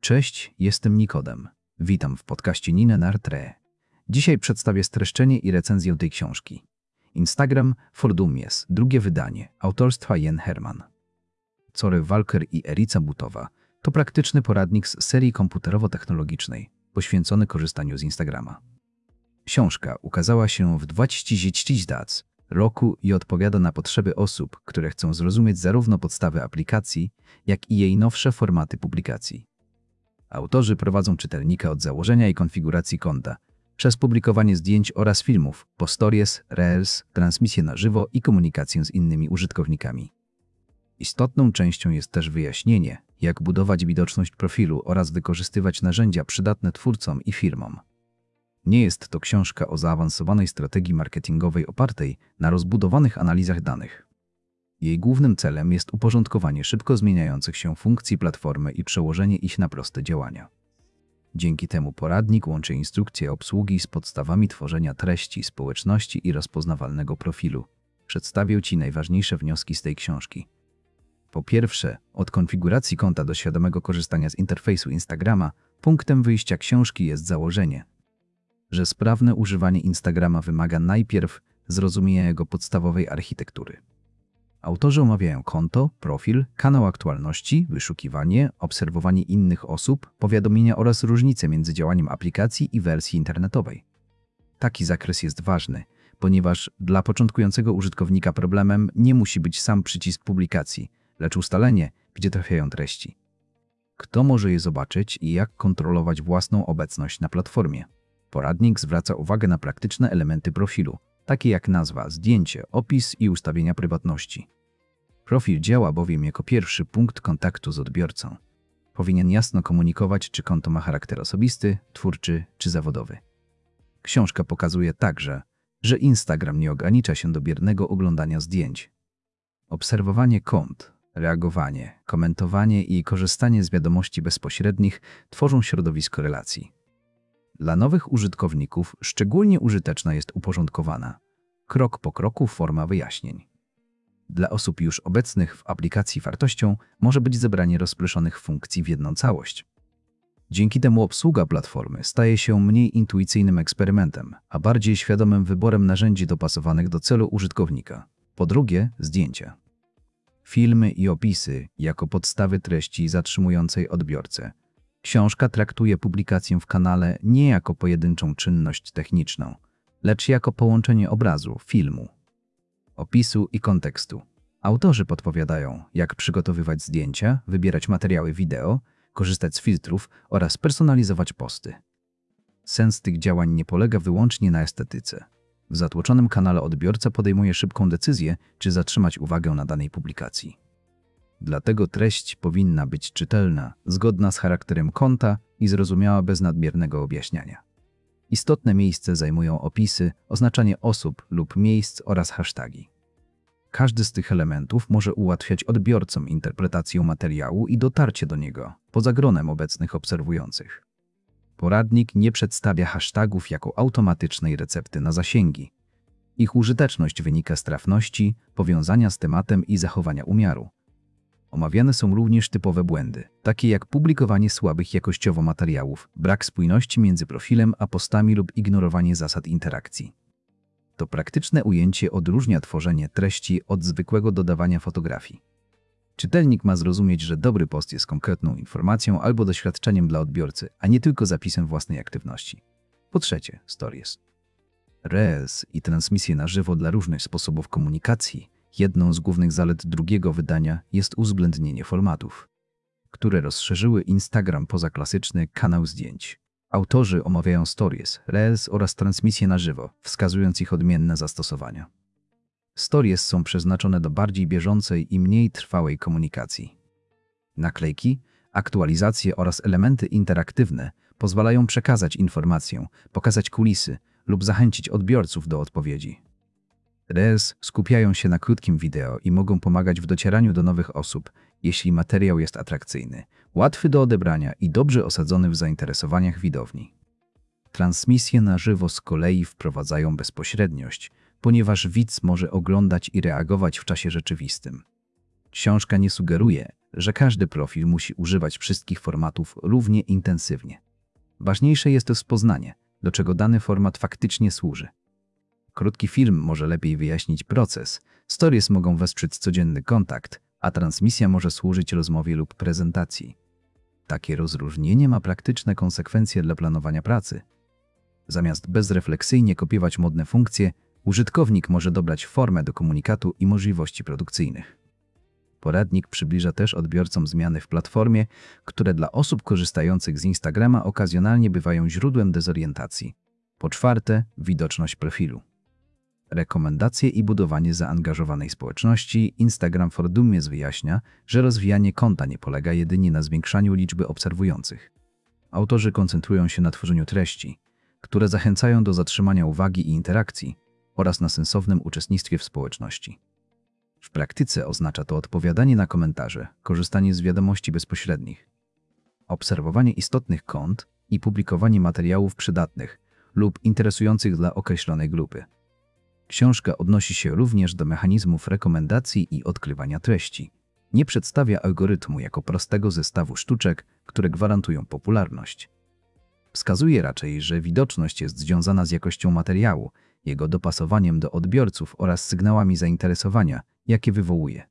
Cześć, jestem Nikodem. Witam w podcaście Nine Nartre. Dzisiaj przedstawię streszczenie i recenzję tej książki. Instagram for Dummies, drugie wydanie, autorstwa Jen Herman. Corey Walker i Erica Butowa to praktyczny poradnik z serii komputerowo-technologicznej poświęcony korzystaniu z Instagrama. Książka ukazała się w 2010 roku i odpowiada na potrzeby osób, które chcą zrozumieć zarówno podstawy aplikacji, jak i jej nowsze formaty publikacji. Autorzy prowadzą czytelnika od założenia i konfiguracji konta, przez publikowanie zdjęć oraz filmów, po stories, reels, transmisję na żywo i komunikację z innymi użytkownikami. Istotną częścią jest też wyjaśnienie, jak budować widoczność profilu oraz wykorzystywać narzędzia przydatne twórcom i firmom. Nie jest to książka o zaawansowanej strategii marketingowej opartej na rozbudowanych analizach danych. Jej głównym celem jest uporządkowanie szybko zmieniających się funkcji platformy i przełożenie ich na proste działania. Dzięki temu poradnik łączy instrukcje obsługi z podstawami tworzenia treści, społeczności i rozpoznawalnego profilu. Przedstawię Ci najważniejsze wnioski z tej książki. Po pierwsze, od konfiguracji konta do świadomego korzystania z interfejsu Instagrama, punktem wyjścia książki jest założenie, że sprawne używanie Instagrama wymaga najpierw zrozumienia jego podstawowej architektury. Autorzy omawiają konto, profil, kanał aktualności, wyszukiwanie, obserwowanie innych osób, powiadomienia oraz różnice między działaniem aplikacji i wersji internetowej. Taki zakres jest ważny, ponieważ dla początkującego użytkownika problemem nie musi być sam przycisk publikacji, lecz ustalenie, gdzie trafiają treści. Kto może je zobaczyć i jak kontrolować własną obecność na platformie. Poradnik zwraca uwagę na praktyczne elementy profilu, takie jak nazwa, zdjęcie, opis i ustawienia prywatności. Profil działa bowiem jako pierwszy punkt kontaktu z odbiorcą. Powinien jasno komunikować, czy konto ma charakter osobisty, twórczy czy zawodowy. Książka pokazuje także, że Instagram nie ogranicza się do biernego oglądania zdjęć. Obserwowanie kont, reagowanie, komentowanie i korzystanie z wiadomości bezpośrednich tworzą środowisko relacji. Dla nowych użytkowników szczególnie użyteczna jest uporządkowana, krok po kroku forma wyjaśnień. Dla osób już obecnych w aplikacji wartością może być zebranie rozproszonych funkcji w jedną całość. Dzięki temu obsługa platformy staje się mniej intuicyjnym eksperymentem, a bardziej świadomym wyborem narzędzi dopasowanych do celu użytkownika. Po drugie, zdjęcia. Filmy i opisy jako podstawy treści zatrzymującej odbiorcę. Książka traktuje publikację w kanale nie jako pojedynczą czynność techniczną, lecz jako połączenie obrazu, filmu, opisu i kontekstu. Autorzy podpowiadają, jak przygotowywać zdjęcia, wybierać materiały wideo, korzystać z filtrów oraz personalizować posty. Sens tych działań nie polega wyłącznie na estetyce. W zatłoczonym kanale odbiorca podejmuje szybką decyzję, czy zatrzymać uwagę na danej publikacji. Dlatego treść powinna być czytelna, zgodna z charakterem konta i zrozumiała bez nadmiernego objaśniania. Istotne miejsce zajmują opisy, oznaczanie osób lub miejsc oraz hasztagi. Każdy z tych elementów może ułatwiać odbiorcom interpretację materiału i dotarcie do niego, poza gronem obecnych obserwujących. Poradnik nie przedstawia hashtagów jako automatycznej recepty na zasięgi. Ich użyteczność wynika z trafności, powiązania z tematem i zachowania umiaru. Omawiane są również typowe błędy, takie jak publikowanie słabych jakościowo materiałów, brak spójności między profilem a postami lub ignorowanie zasad interakcji. To praktyczne ujęcie odróżnia tworzenie treści od zwykłego dodawania fotografii. Czytelnik ma zrozumieć, że dobry post jest konkretną informacją albo doświadczeniem dla odbiorcy, a nie tylko zapisem własnej aktywności. Po trzecie, stories. Reels i transmisje na żywo dla różnych sposobów komunikacji. Jedną z głównych zalet drugiego wydania jest uwzględnienie formatów, które rozszerzyły Instagram poza klasyczny kanał zdjęć. Autorzy omawiają stories, reels oraz transmisje na żywo, wskazując ich odmienne zastosowania. Stories są przeznaczone do bardziej bieżącej i mniej trwałej komunikacji. Naklejki, aktualizacje oraz elementy interaktywne pozwalają przekazać informację, pokazać kulisy lub zachęcić odbiorców do odpowiedzi. Reels skupiają się na krótkim wideo i mogą pomagać w docieraniu do nowych osób, jeśli materiał jest atrakcyjny, łatwy do odebrania i dobrze osadzony w zainteresowaniach widowni. Transmisje na żywo z kolei wprowadzają bezpośredniość, ponieważ widz może oglądać i reagować w czasie rzeczywistym. Książka nie sugeruje, że każdy profil musi używać wszystkich formatów równie intensywnie. Ważniejsze jest rozpoznanie, do czego dany format faktycznie służy. Krótki film może lepiej wyjaśnić proces, stories mogą wesprzeć codzienny kontakt, a transmisja może służyć rozmowie lub prezentacji. Takie rozróżnienie ma praktyczne konsekwencje dla planowania pracy. Zamiast bezrefleksyjnie kopiować modne funkcje, użytkownik może dobrać formę do komunikatu i możliwości produkcyjnych. Poradnik przybliża też odbiorcom zmiany w platformie, które dla osób korzystających z Instagrama okazjonalnie bywają źródłem dezorientacji. Po czwarte, widoczność profilu. Rekomendacje i budowanie zaangażowanej społeczności. Instagram for Dummies wyjaśnia, że rozwijanie konta nie polega jedynie na zwiększaniu liczby obserwujących. Autorzy koncentrują się na tworzeniu treści, które zachęcają do zatrzymania uwagi i interakcji oraz na sensownym uczestnictwie w społeczności. W praktyce oznacza to odpowiadanie na komentarze, korzystanie z wiadomości bezpośrednich, obserwowanie istotnych kont i publikowanie materiałów przydatnych lub interesujących dla określonej grupy. Książka odnosi się również do mechanizmów rekomendacji i odkrywania treści. Nie przedstawia algorytmu jako prostego zestawu sztuczek, które gwarantują popularność. Wskazuje raczej, że widoczność jest związana z jakością materiału, jego dopasowaniem do odbiorców oraz sygnałami zainteresowania, jakie wywołuje.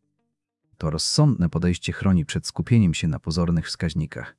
To rozsądne podejście chroni przed skupieniem się na pozornych wskaźnikach.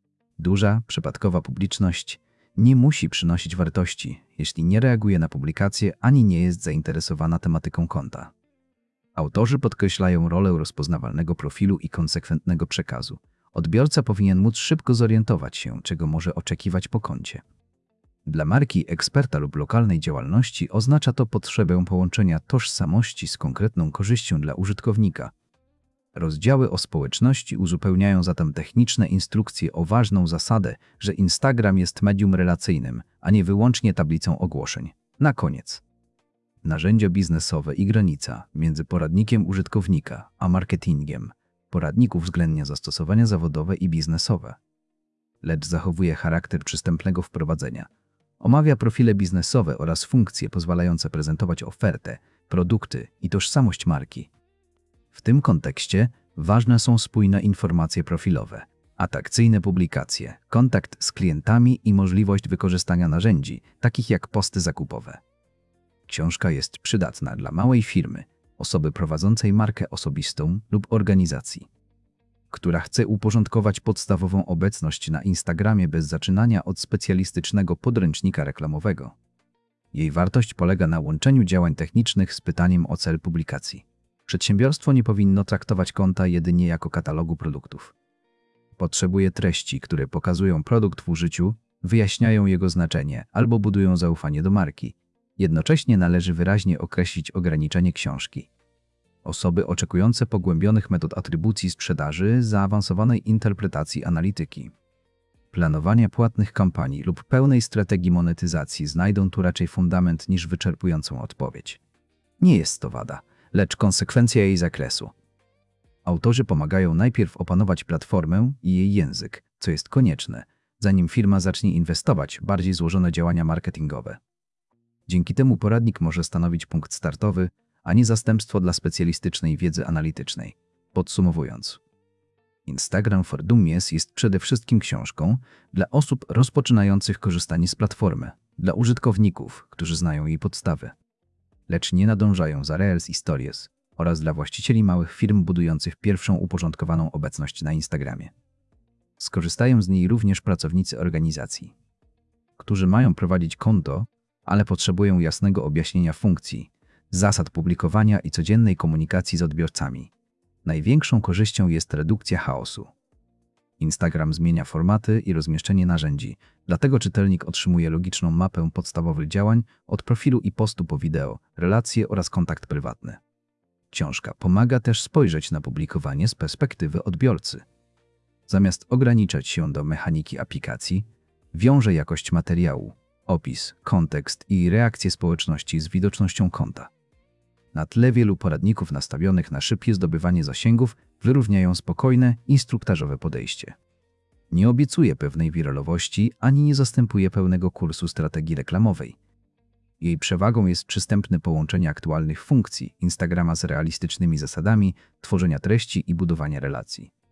Duża, przypadkowa publiczność nie musi przynosić wartości, jeśli nie reaguje na publikacje ani nie jest zainteresowana tematyką konta. Autorzy podkreślają rolę rozpoznawalnego profilu i konsekwentnego przekazu. Odbiorca powinien móc szybko zorientować się, czego może oczekiwać po koncie. Dla marki, eksperta lub lokalnej działalności oznacza to potrzebę połączenia tożsamości z konkretną korzyścią dla użytkownika. Rozdziały o społeczności uzupełniają zatem techniczne instrukcje o ważną zasadę, że Instagram jest medium relacyjnym, a nie wyłącznie tablicą ogłoszeń. Na koniec. Narzędzia biznesowe i granica między poradnikiem użytkownika a marketingiem. Poradnik uwzględnia zastosowania zawodowe i biznesowe, lecz zachowuje charakter przystępnego wprowadzenia. Omawia profile biznesowe oraz funkcje pozwalające prezentować ofertę, produkty i tożsamość marki. W tym kontekście ważne są spójne informacje profilowe, atrakcyjne publikacje, kontakt z klientami i możliwość wykorzystania narzędzi, takich jak posty zakupowe. Książka jest przydatna dla małej firmy, osoby prowadzącej markę osobistą lub organizacji, która chce uporządkować podstawową obecność na Instagramie bez zaczynania od specjalistycznego podręcznika reklamowego. Jej wartość polega na łączeniu działań technicznych z pytaniem o cel publikacji. Przedsiębiorstwo nie powinno traktować konta jedynie jako katalogu produktów. Potrzebuje treści, które pokazują produkt w użyciu, wyjaśniają jego znaczenie albo budują zaufanie do marki. Jednocześnie należy wyraźnie określić ograniczenie książki. Osoby oczekujące pogłębionych metod atrybucji sprzedaży, zaawansowanej interpretacji analityki, planowania płatnych kampanii lub pełnej strategii monetyzacji znajdą tu raczej fundament niż wyczerpującą odpowiedź. Nie jest to wada, lecz konsekwencja jej zakresu. Autorzy pomagają najpierw opanować platformę i jej język, co jest konieczne, zanim firma zacznie inwestować w bardziej złożone działania marketingowe. Dzięki temu poradnik może stanowić punkt startowy, a nie zastępstwo dla specjalistycznej wiedzy analitycznej. Podsumowując, Instagram for Dummies jest przede wszystkim książką dla osób rozpoczynających korzystanie z platformy, dla użytkowników, którzy znają jej podstawy, lecz nie nadążają za Reels i Stories, oraz dla właścicieli małych firm budujących pierwszą uporządkowaną obecność na Instagramie. Skorzystają z niej również pracownicy organizacji, którzy mają prowadzić konto, ale potrzebują jasnego objaśnienia funkcji, zasad publikowania i codziennej komunikacji z odbiorcami. Największą korzyścią jest redukcja chaosu. Instagram zmienia formaty i rozmieszczenie narzędzi, dlatego czytelnik otrzymuje logiczną mapę podstawowych działań od profilu i postu po wideo, relacje oraz kontakt prywatny. Książka pomaga też spojrzeć na publikowanie z perspektywy odbiorcy. Zamiast ograniczać się do mechaniki aplikacji, wiąże jakość materiału, opis, kontekst i reakcję społeczności z widocznością konta. Na tle wielu poradników nastawionych na szybkie zdobywanie zasięgów wyróżniają spokojne, instruktażowe podejście. Nie obiecuje pewnej wiralowości ani nie zastępuje pełnego kursu strategii reklamowej. Jej przewagą jest przystępne połączenie aktualnych funkcji Instagrama z realistycznymi zasadami tworzenia treści i budowania relacji.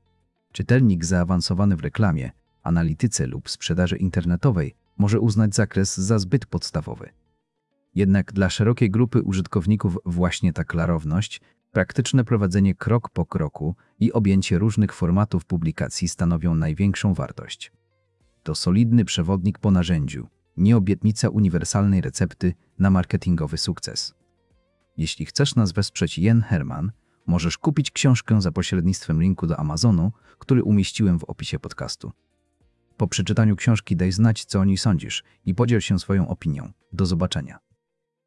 Czytelnik zaawansowany w reklamie, analityce lub sprzedaży internetowej może uznać zakres za zbyt podstawowy. Jednak dla szerokiej grupy użytkowników właśnie ta klarowność, praktyczne prowadzenie krok po kroku i objęcie różnych formatów publikacji stanowią największą wartość. To solidny przewodnik po narzędziu, nie obietnica uniwersalnej recepty na marketingowy sukces. Jeśli chcesz nas wesprzeć Jen Herman, możesz kupić książkę za pośrednictwem linku do Amazonu, który umieściłem w opisie podcastu. Po przeczytaniu książki daj znać, co o niej sądzisz i podziel się swoją opinią. Do zobaczenia.